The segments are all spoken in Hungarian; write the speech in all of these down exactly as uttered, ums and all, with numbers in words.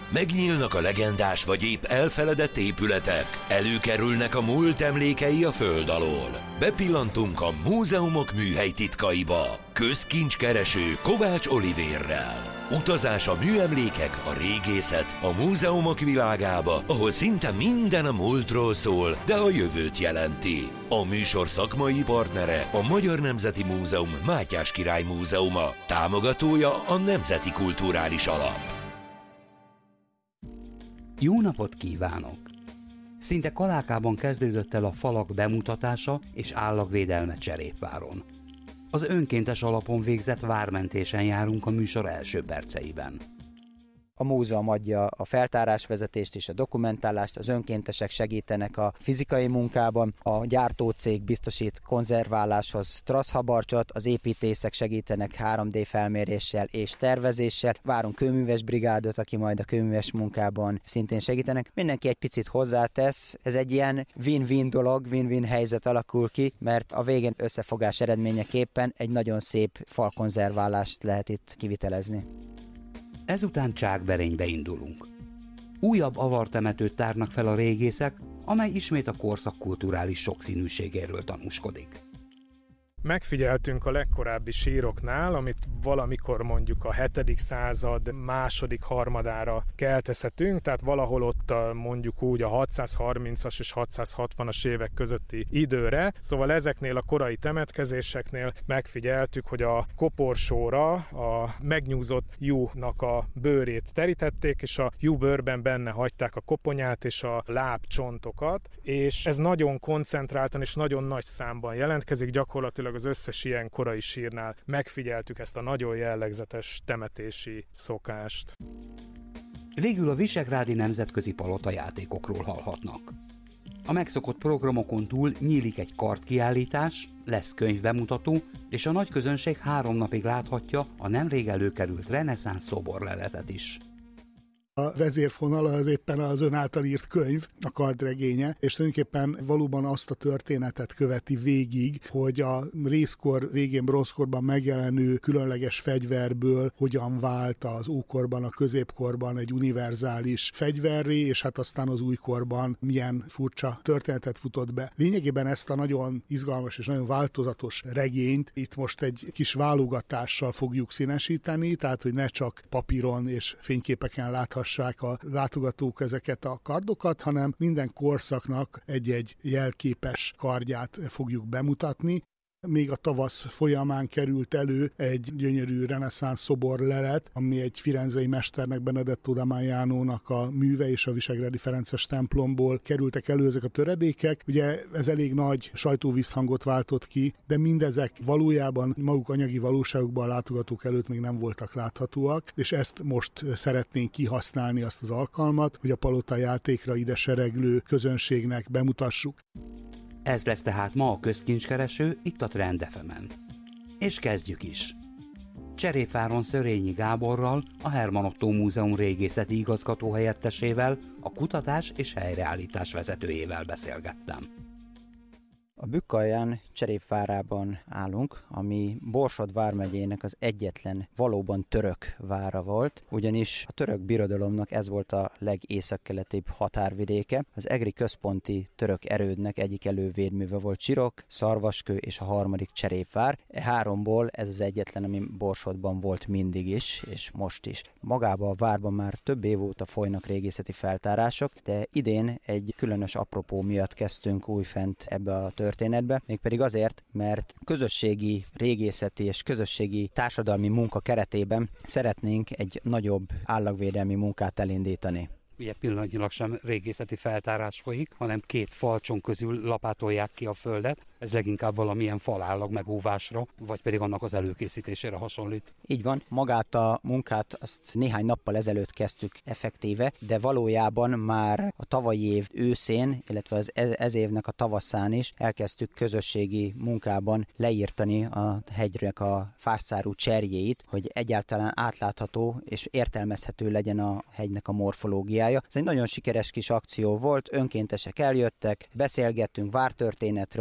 Megnyílnak a legendás vagy épp elfeledett épületek, előkerülnek a múlt emlékei a föld alól. Bepillantunk a múzeumok műhely titkaiba. Közkincskereső Kovács Olivérrel. Utazás a műemlékek, a régészet, a múzeumok világába, ahol szinte minden a múltról szól, de a jövőt jelenti. A műsor szakmai partnere a Magyar Nemzeti Múzeum Mátyás Király Múzeuma, támogatója a Nemzeti Kulturális Alap. Jó napot kívánok! Szinte kalákában kezdődött el a falak bemutatása és állagvédelme Cserépváron. Az önkéntes alapon végzett vármentésen járunk a műsor első perceiben. A múzeum adja a feltárásvezetést és a dokumentálást, az önkéntesek segítenek a fizikai munkában, a gyártócég biztosít konzerváláshoz trasszhabarcsot, az építészek segítenek három dé felméréssel és tervezéssel, várunk kőműves brigádot, aki majd a kőműves munkában szintén segítenek. Mindenki egy picit hozzátesz, ez egy ilyen win-win dolog, win-win helyzet alakul ki, mert a végén összefogás eredményeképpen egy nagyon szép falkonzerválást lehet itt kivitelezni. Ezután Csákberénybe indulunk. Újabb avartemetőt tárnak fel a régészek, amely ismét a korszak kulturális sokszínűségéről tanúskodik. Megfigyeltünk a legkorábbi síroknál, amit valamikor mondjuk a hetedik század második harmadára keltezhetünk, tehát valahol ott a, mondjuk úgy a hatszázharmincas és hatszázhatvanas évek közötti időre. Szóval ezeknél a korai temetkezéseknél megfigyeltük, hogy a koporsóra a megnyúzott juhnak a bőrét terítették, és a juhbőrben benne hagyták a koponyát és a lábcsontokat, és ez nagyon koncentráltan és nagyon nagy számban jelentkezik, gyakorlatilag az összes ilyen korai sírnál megfigyeltük ezt a nagyon jellegzetes temetési szokást. Végül a visegrádi nemzetközi palota játékokról hallhatnak. A megszokott programokon túl nyílik egy kardkiállítás, lesz könyvbemutató, és a nagy közönség három napig láthatja a nemrég előkerült reneszánsz szoborleletet is. A vezérfonala az éppen az ön által írt könyv, a kardregénye, és tulajdonképpen valóban azt a történetet követi végig, hogy a rézkor végén bronzkorban megjelenő különleges fegyverből hogyan vált az ókorban, a középkorban egy univerzális fegyverré, és hát aztán az újkorban milyen furcsa történetet futott be. Lényegében ezt a nagyon izgalmas és nagyon változatos regényt itt most egy kis válogatással fogjuk színesíteni, tehát hogy ne csak papíron és fényképeken láthassuk a látogatók ezeket a kardokat, hanem minden korszaknak egy-egy jelképes kardját fogjuk bemutatni. Még a tavasz folyamán került elő egy gyönyörű reneszánsz szoborlelet, ami egy firenzei mesternek, Benedetto da Maianónak a műve, és a visegrádi ferences templomból kerültek elő ezek a töredékek. Ugye ez elég nagy sajtóvízhangot váltott ki, de mindezek valójában maguk anyagi valóságukban a látogatók előtt még nem voltak láthatóak, és ezt most szeretnénk kihasználni, azt az alkalmat, hogy a palota játékra ide sereglő közönségnek bemutassuk. Ez lesz tehát ma a közkincskereső itt a Trend ef emen. És kezdjük is. Cserépváron Szörényi Gáborral, a Herman Ottó Múzeum régészeti igazgató helyettesével, a kutatás és helyreállítás vezetőjével beszélgettem. A Bükk-alján Cserépvárában állunk, ami Borsod vármegyének az egyetlen valóban török vára volt, ugyanis a török birodalomnak ez volt a legészakkeletibb határvidéke. Az egri központi török erődnek egyik elővédműve volt Csirok, Szarvaskő és a harmadik Cserépvár. E háromból ez az egyetlen, ami Borsodban volt mindig is, és most is. Magában a várban már több év óta folynak régészeti feltárások, de idén egy különös apropó miatt kezdtünk újfent ebbe a történetbe, mégpedig azért, mert közösségi régészeti és közösségi társadalmi munka keretében szeretnénk egy nagyobb állagvédelmi munkát elindítani. Ugye pillanatnyilag sem régészeti feltárás folyik, hanem két falcson közül lapátolják ki a földet. Ez leginkább valamilyen falállag megóvásra, vagy pedig annak az előkészítésére hasonlít. Így van, magát a munkát azt néhány nappal ezelőtt kezdtük effektíve, de valójában már a tavalyi év őszén, illetve az ez évnek a tavaszán is elkezdtük közösségi munkában leírtani a hegynek a fásszárú cserjéit, hogy egyáltalán átlátható és értelmezhető legyen a hegynek a morfológiája. Ez egy nagyon sikeres kis akció volt, önkéntesek eljöttek, beszélgettünk vártörténetről, közben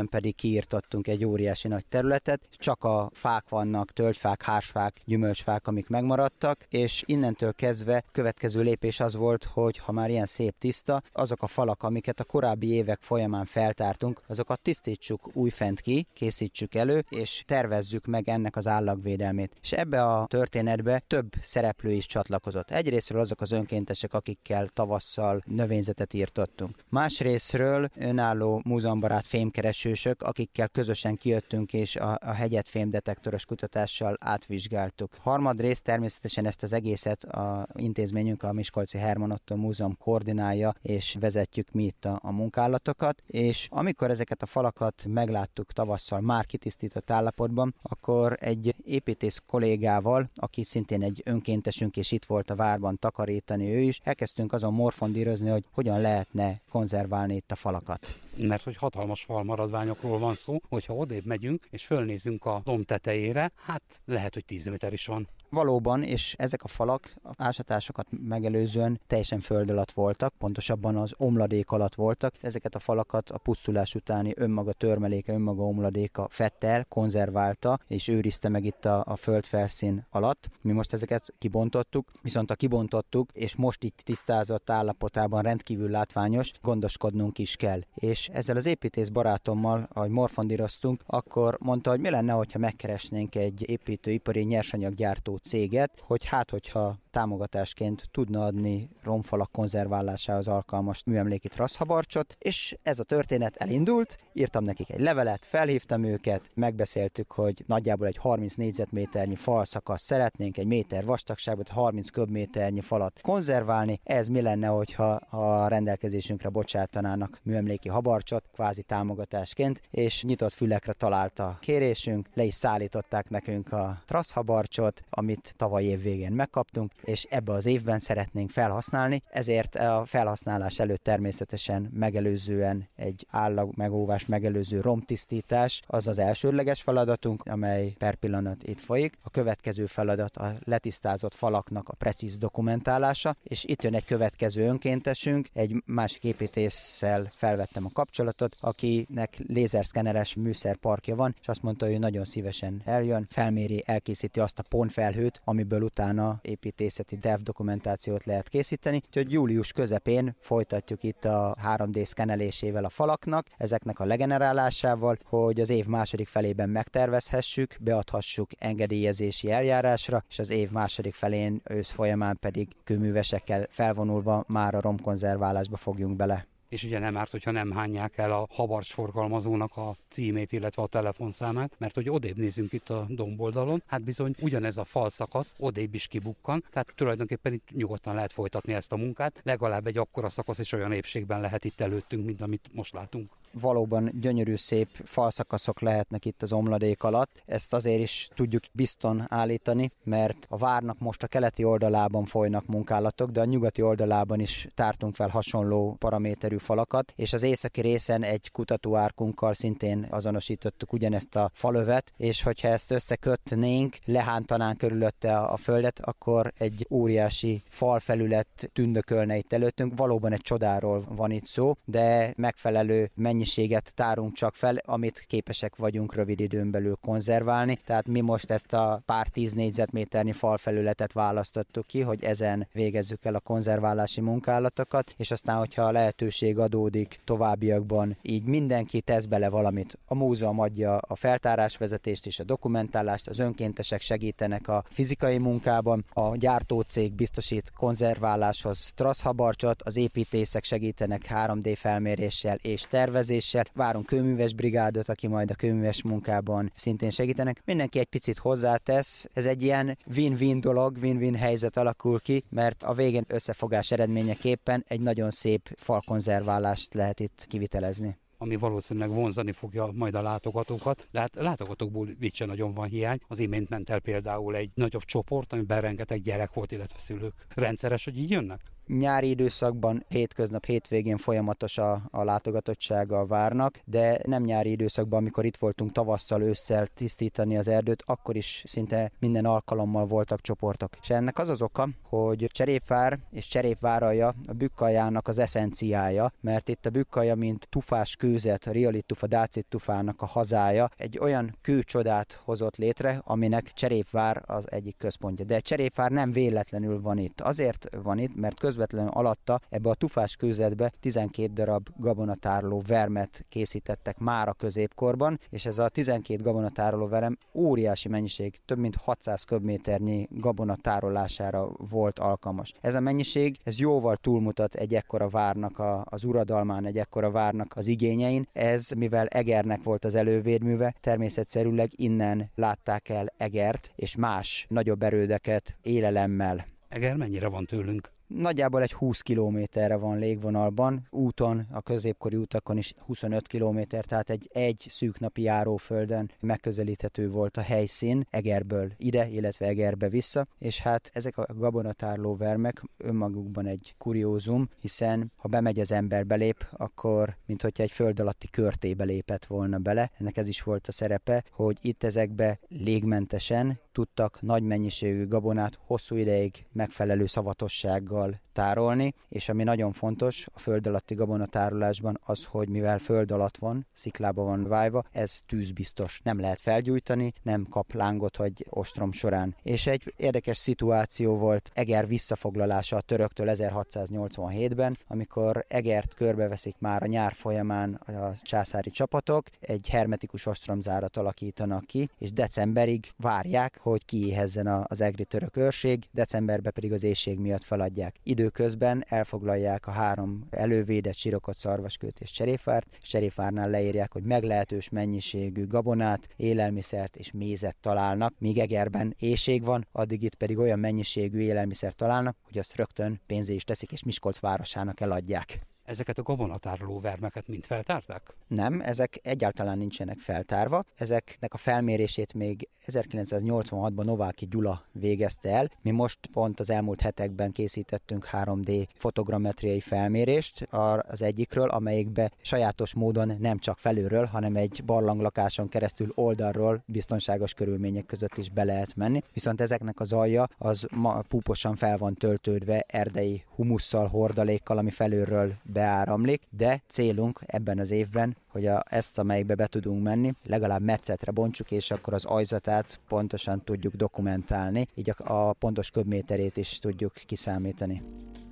pedig kiirtottunk egy óriási nagy területet, csak a fák vannak, tölgyfák, hársfák, gyümölcsfák, amik megmaradtak, és innentől kezdve következő lépés az volt, hogy ha már ilyen szép tiszta, azok a falak, amiket a korábbi évek folyamán feltártunk, azokat tisztítsuk újfent ki, készítsük elő, és tervezzük meg ennek az állagvédelmét. És ebbe a történetbe több szereplő is csatlakozott. Egyrészről azok az önkéntesek, akikkel tavasszal növényzetet írtottunk. Másrészről önálló múzeumbarát fémkeresősök, akikkel közösen kijöttünk és a, a hegyet fémdetektoros kutatással átvizsgáltuk. Harmadrészt természetesen ezt az egészet a intézményünk, a Miskolci Herman Ottó Múzeum koordinálja, és vezetjük mi itt a, a munkálatokat, és amikor ezeket a falakat megláttuk tavasszal már kitisztított állapotban, akkor egy építész kollégával, aki szintén egy önkéntesünk, és itt volt a várban takarítani ő is, elkezdtünk azon morfondírozni, hogy hogyan lehetne konzerválni itt a falakat. Mert hogy hatalmas falmaradványokról van szó, hogyha odébb megyünk és fölnézzünk a domb tetejére, hát lehet, hogy tíz méter is van. Valóban, és ezek a falak a ásatásokat megelőzően teljesen föld alatt voltak, pontosabban az omladék alatt voltak. Ezeket a falakat a pusztulás utáni önmaga törmeléke, önmaga omladéka fette el, konzerválta, és őrizte meg itt a, a földfelszín alatt. Mi most ezeket kibontottuk, viszont a kibontottuk, és most itt tisztázott állapotában rendkívül látványos, gondoskodnunk is kell. És ezzel az építész barátommal, ahogy morfondíroztunk, akkor mondta, hogy mi lenne, hogyha megkeresnénk egy építőipari nyersanyaggyártó céget, hogy hát, hogyha támogatásként tudna adni romfalak konzerválásához alkalmas műemléki trasszhabarcsot, és ez a történet elindult, írtam nekik egy levelet, felhívtam őket, megbeszéltük, hogy nagyjából egy harminc négyzetméternyi falszakasz szeretnénk, egy méter vastagságot, harminc köbméternyi falat konzerválni, ez mi lenne, hogyha a rendelkezésünkre bocsátanának műemléki habarcsot, kvázi támogatásként, és nyitott fülekre talált a kérésünk, le is szállították nekünk a trasszhabarcsot, amit tavaly év végén megkaptunk, és ebbe az évben szeretnénk felhasználni, ezért a felhasználás előtt természetesen megelőzően egy állagmegóvást megelőző romtisztítás az az elsődleges feladatunk, amely per pillanat itt folyik. A következő feladat a letisztázott falaknak a precíz dokumentálása, és itt jön egy következő önkéntesünk, egy másik építéssel felvettem a kapcsolatot, akinek lézerszkeneres műszerparkja van, és azt mondta, hogy nagyon szívesen eljön, felméri, elkészíti azt a pontfelhőt, amiből utána építészeti dev dokumentációt lehet készíteni, úgyhogy július közepén folytatjuk itt a három dé szkenelésével a falaknak, ezeknek a legenerálásával, hogy az év második felében megtervezhessük, beadhassuk engedélyezési eljárásra, és az év második felén ősz folyamán pedig kőművesekkel felvonulva már a romkonzerválásba fogjunk bele. És ugye nem árt, hogyha nem hányják el a habarcs forgalmazónak a címét, illetve a telefonszámát, mert hogy odébb nézünk itt a domboldalon, hát bizony ugyanez a falszakasz odébb is kibukkan, tehát tulajdonképpen itt nyugodtan lehet folytatni ezt a munkát, legalább egy akkora szakasz és olyan épségben lehet itt előttünk, mint amit most látunk. Valóban gyönyörű szép falszakaszok lehetnek itt az omladék alatt. Ezt azért is tudjuk bizton állítani, mert a várnak most a keleti oldalában folynak munkálatok, de a nyugati oldalában is tártunk fel hasonló paraméterű falakat, és az északi részen egy kutatóárkunkkal szintén azonosítottuk ugyanezt a falövet, és hogyha ezt összekötnénk, lehántanánk körülötte a földet, akkor egy óriási falfelület tündökölne itt előttünk. Valóban egy csodáról van itt szó, de megfelelő mennyiséget tárunk csak fel, amit képesek vagyunk rövid időn belül konzerválni. Tehát mi most ezt a pár tíz négyzetméternyi falfelületet választottuk ki, hogy ezen végezzük el a konzerválási munkálatokat, és aztán, hogyha a lehetőség adódik továbbiakban, így mindenki tesz bele valamit. A múzeum adja a feltárásvezetést és a dokumentálást, az önkéntesek segítenek a fizikai munkában, a gyártócég biztosít konzerváláshoz trasszhabarcsot, az építészek segítenek három dé felméréssel és tervezéssel, várunk kőműves brigádot, aki majd a kőműves munkában szintén segítenek. Mindenki egy picit hozzátesz, ez egy ilyen win-win dolog, win-win helyzet alakul ki, mert a végén összefogás eredményeképpen egy nagyon szép falkonzerválást lehet itt kivitelezni. Ami valószínűleg vonzani fogja majd a látogatókat, de hát látogatókból itt sem nagyon van hiány. Az imént ment el például egy nagyobb csoport, amiben rengeteg gyerek volt, illetve szülők. Rendszeres, hogy így jönnek? Nyári időszakban, hétköznap, hétvégén folyamatos a, a látogatottsága a várnak, de nem nyári időszakban, amikor itt voltunk tavasszal, ősszel tisztítani az erdőt, akkor is szinte minden alkalommal voltak csoportok. És ennek az az oka, hogy Cserépvár és Cserépváralja a Bükkaljának az eszenciája, mert itt a Bükkalja, mint tufás kőzet, a rialit tufa, dácit tufának a hazája, egy olyan kőcsodát hozott létre, aminek Cserépvár az egyik központja. De Cserépvár nem véletlenül van itt. Azért van itt, mert közvetlenül alatta ebbe a tufás kőzetbe tizenkét darab gabonatároló vermet készítettek már a középkorban, és ez a tizenkét gabonatároló verem óriási mennyiség, több mint hatszáz köbméternyi gabona tárolására volt alkalmas. Ez a mennyiség, ez jóval túlmutat egy ekkora várnak a, az uradalmán, egy ekkora várnak az igényein. Ez, mivel Egernek volt az elővédműve, természetszerűleg innen látták el Egert és más nagyobb erődeket élelemmel. Eger mennyire van tőlünk? Nagyjából egy húsz kilométerre van légvonalban, úton, a középkori utakon is huszonöt kilométer, tehát egy, egy szűk napi járóföldön megközelíthető volt a helyszín Egerből ide, illetve Egerbe vissza, és hát ezek a gabonatárló vermek önmagukban egy kuriózum, hiszen ha bemegy az ember belép, akkor minthogyha egy föld alatti körtébe lépett volna bele. Ennek ez is volt a szerepe, hogy itt ezekbe légmentesen tudtak nagy mennyiségű gabonát hosszú ideig megfelelő szavatossággal tárolni, és ami nagyon fontos a föld alatti gabonatárolásban az, hogy mivel föld alatt van, sziklába van vájva, ez tűzbiztos. Nem lehet felgyújtani, nem kap lángot vagy ostrom során. És egy érdekes szituáció volt Eger visszafoglalása a töröktől ezerhatszáznyolcvanhétben, amikor Egert körbeveszik már a nyár folyamán a császári csapatok, egy hermetikus ostromzárat alakítanak ki, és decemberig várják, hogy kiéhezzen az egri török őrség, decemberben pedig az éhség miatt feladják. Időközben elfoglalják a három elővédett Sirokot, Szarvaskőt és Cserépvárt, és Cserépvárnál leírják, hogy meglehetős mennyiségű gabonát, élelmiszert és mézet találnak, míg Egerben éhség van, addig itt pedig olyan mennyiségű élelmiszert találnak, hogy azt rögtön pénzé is teszik, és Miskolc városának eladják. Ezeket a gabonatároló vermeket mind feltárták? Nem, ezek egyáltalán nincsenek feltárva. Ezeknek a felmérését még ezerkilencszáznyolcvanhatban Nováky Gyula végezte el. Mi most pont az elmúlt hetekben készítettünk három dé fotogrammetriai felmérést az egyikről, amelyikbe sajátos módon nem csak felülről, hanem egy barlanglakáson keresztül oldalról biztonságos körülmények között is be lehet menni. Viszont ezeknek az alja az ma púposan fel van töltődve erdei humusszal, hordalékkal, ami felülről beáramlik, de célunk ebben az évben, hogy a, ezt, amelyikbe be tudunk menni, legalább metszetre bontsuk, és akkor az ajzatát pontosan tudjuk dokumentálni, így a, a pontos köbméterét is tudjuk kiszámítani.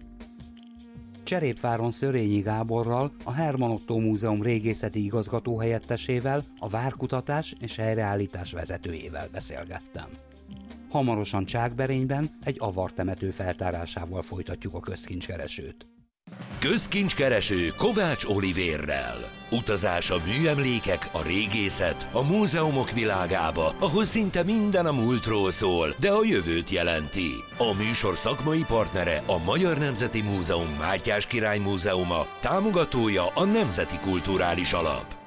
Cserépváron Szörényi Gáborral, a Herman Ottó Múzeum régészeti igazgató helyettesével, a várkutatás és helyreállítás vezetőjével beszélgettem. Hamarosan Csákberényben egy avartemető feltárásával folytatjuk a közkincskeresőt. Közkincskereső Kovács Olivérrel. Utazás a műemlékek, a régészet, a múzeumok világába, ahol szinte minden a múltról szól, de a jövőt jelenti. A műsor szakmai partnere a Magyar Nemzeti Múzeum Mátyás Király Múzeuma, támogatója a Nemzeti Kulturális Alap.